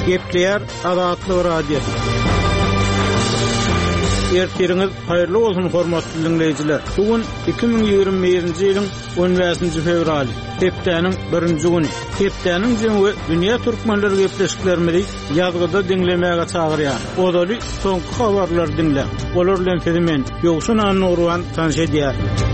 Gepleyer Azatlyk Radio. Ertiriniz hayırlı olsun hormatly dinleyijiler. Bugün 2021-nji ýylyň 15-nji fevraly. Hepdeniň 1-nji güni. Hepdeniň jemgy dünýä türkmenleri gepleşiklerini ýazgyda dinlemäge çagyrýar. Odaly soňky habarlar dinleň. Olar bilen tezemen ýogsun anurwan tanış edýär.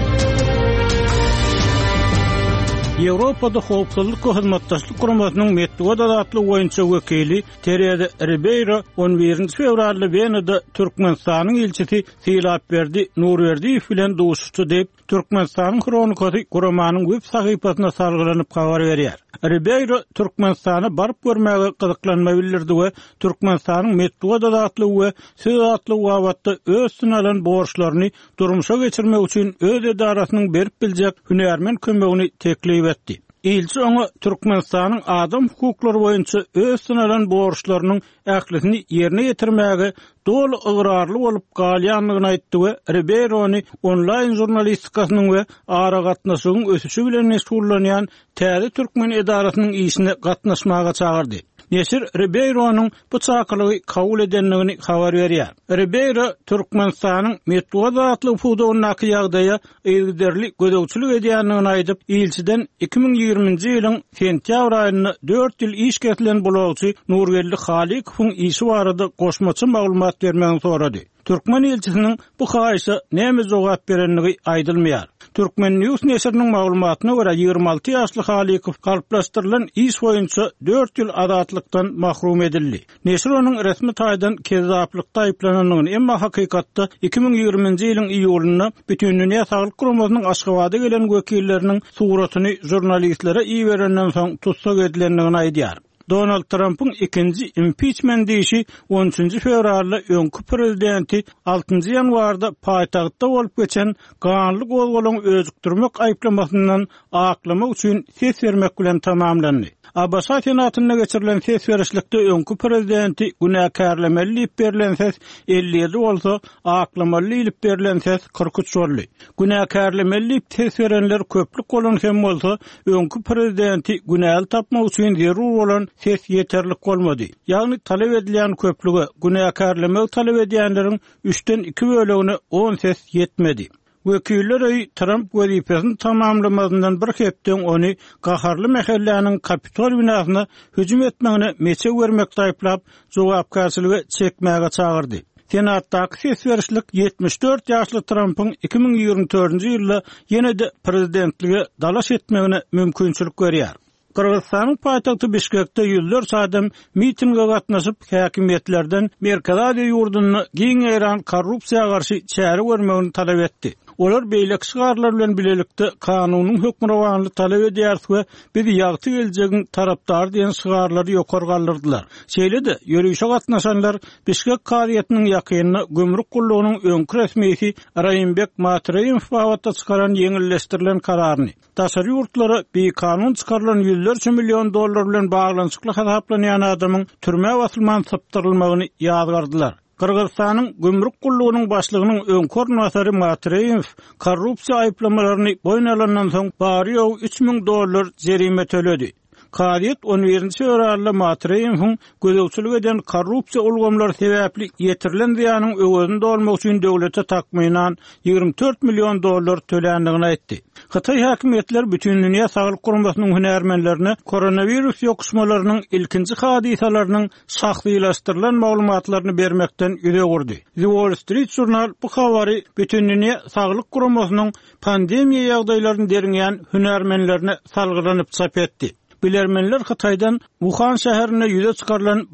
Ýewropada howpsuzlyk we hyzmatdaşlyk guramasynyň Medwed adatly goýunça wekili Terje Ribeiro 11-nji fevralda Wenada Türkmenistanyň elçisi Silapberdi Nurberdiýew bilen duşuşdy diýip Türkmenistanyň kronikasy guramanyň web sahypasyna salgylanyp habar berýär. Ribeiro Türkmenistana baryp görmäge gyzyklanma bildirdi we Türkmenistanyň Medwed adatly we söz atly wagtda öz synalan borçlaryny durmuşa geçirmek üçin öz edarasynyň berip biljek hünärmen kömegini teklip etdi. Elçi ona Türkmenistanyň adam hukuklary boýunça öz synalan borçlarynyň ählisini ýerine ýetirmäge doly ygyrarly bolup galýanlygyny aýtdy we Ribeiro'ny onlaýn jurnalistikasynyň we ara gatnaşygyň ösüşi bilen meşgullanýan täze türkmen edarasynyň işine gatnaşmaga çagyrdy. Neşir Ribeiro'nun bu çakylygy kabul edenligini habar berýär. Ribeiro Türkmenistanyň Medwed adly fuwdawynyňky ýagdaýa ýygderli gödөгçilik edýänligini aýdyp, ilçiden 2020-nji ýylyň sentýabr aýyna 4 ýyl iş kesilen bolagçy Nurberdi Halikowyň işi barada goşmaçy maglumat bermegini sorady. Türkmen elçisiniň bu haýşy näme jogap berenligi aýdylmaýar. Türkmen News neşriniň maglumatyna görä 26 ýaşly Halikow galplaşdyrylan iş boýunça 4 ýyl azatlykdan mahrum edildi. Neşr onuň resmi taýdan kezaplykda aýplananyny, emma hakykatda 2020-nji ýylyň iýulyna bütün dünýä saglyk guramasynyň Aşgabatda gelen wekilleriniň suratyny jurnalistlere iýerenden soň tutsak edilenligini aýdýar. Donald Trump'ın ikinci impeachment işi 13. fevralda öňkü prezidenti 6. ýanwarda paýtagtda bolup geçen ganlyk golgolaryny özükdirmek aýplamasyndan aklamak üçin ses bermek bilen tamamlandy. Abbasa senatyna geçirilen ses berişlikde öňkü prezidenti günäkärlemeli ýyp berilen ses 57 bolsa, aklamaly ýyp berilen ses 43 boldy. Günäkärlemeli ýyp ses berenler köplük bolan hem bolsa, öňkü prezidenti günäl tapmak üçin zerur bolan ses yeterlik bolmady. Ýagny talep edilen köplüge günäkärlemek talep edýänleriň 3-den 2 bölegine 10 ses yetmedi. Wekiller Trump wezipesini tamamlamasyndan bir hepden onu gaharly mehelläniň Kapitol binasyna hüjüm etmegine meçe bermekde aýplap jogapkarçylygy çekmäge çagyrdy. Senatdaky ses berişlik 74 ýaşly Trump'yň 2024-nji ýylda ýene-de prezidentlige dalaş etmegine mümkinçilik berýär. Kırgızstanyň paýtagty Bişkekde ýüzlerçe adam mitinge gatnaşyp häkimetlerden Merkez Aziýa ýurduny giňeýän korrupsiýaga garşy çäre görmegini talap etdi. Olar beýlek şygarlar bilen bilelikde kanunyň hökmrawanlygy talap edýär we biz ýagty geljegiň tarapdary diýen şygarlary ýokary galdyrdylar. Şeýle-de ýörüşe gatnaşanlar Bişkek karyýatynyň ýakynyna gömrük gullugynyň öňkü resmiýeti Raýynbek Matreýew wagtda çykaran ýeňilleşdirilen kararyny taşary ýurtlara beýkanun çykarylan $100 milyon bilen baglançykly hasaplanýan adamyň türme basylman saptyrylmagyny ýazgardylar. Kırgızstanyň gömrük gullugynyň başlygynyň öňkü ornatary Matreýew korrupsiýa aýplamalaryny boýna alandan soň bary $3000 jerime төлedi. Karyat 11-nji fevralda Matreýewiň gödөгçilik eden korrupsiýa ulgamlary sebäpli ýetirilen ziýanyň öwrüni dolmak üçin döwlete takmynan $24 milyon tölendigini aýtdy. Hytaý häkimetler bütün dünýä saglyk guramasynyň hünärmenlerine koronavirus ýokuşmalarynyň ilkinji hadisalarynyň şahsylaşdyrylan maglumatlaryny bermekden ýüze gurdy. The Wall Street Journal bu habary bütün dünýä saglyk guramasynyň pandemiýa ýagdaýlaryny deriňýän hünärmenlerine salgylanyp çap etdi. Bilermenler Hytaýdan Wuhan şäherine ýüze çykarylan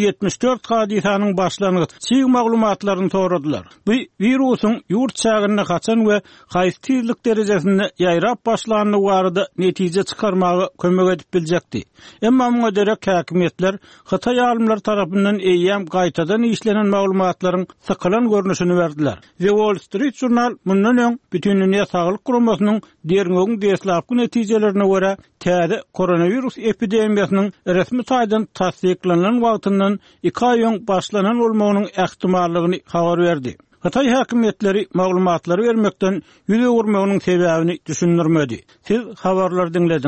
174 hadisanyň başlanygy çyg maglumatlaryny soradylar. Bu virusyň ýurt çägine kaçan we haýsy tezlik derejesinde ýaýrap başlanyny barada netije çykarmagy kömek edip biljekdi. Emma muňa derek häkimetler Hytaý alymlar tarapyndan eýýäm gaýtadan işlenen maglumatlaryň sykylan görnüşini berdiler. The Wall Street Journal mundan öň bütün dünýä saglyk guramasynyň derňegiň deslapky netijelelerine görä täze koronavirus epidemiýasynyň resmi taýdan tasdiklanan wagtyndan 2 aý öň başlanan bolmagynyň ähtimallygyny habar berdi. Hytaý häkimetleri maglumatlary bermekden ýüze gurmagynyň sebäbini düşündirmedi. Siz habarlar dinlediniz.